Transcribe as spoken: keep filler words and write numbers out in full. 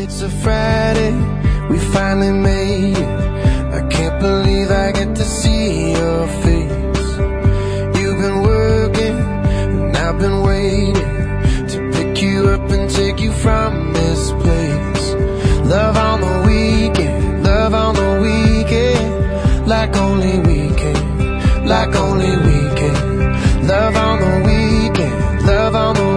It's a Friday, we finally made it. I can't believe I get to see your face. You've been working, and I've been waiting to pick you up and take you from this place. Love on the weekend, love on the weekend, like only we can, like only we can. Love on the weekend, love on the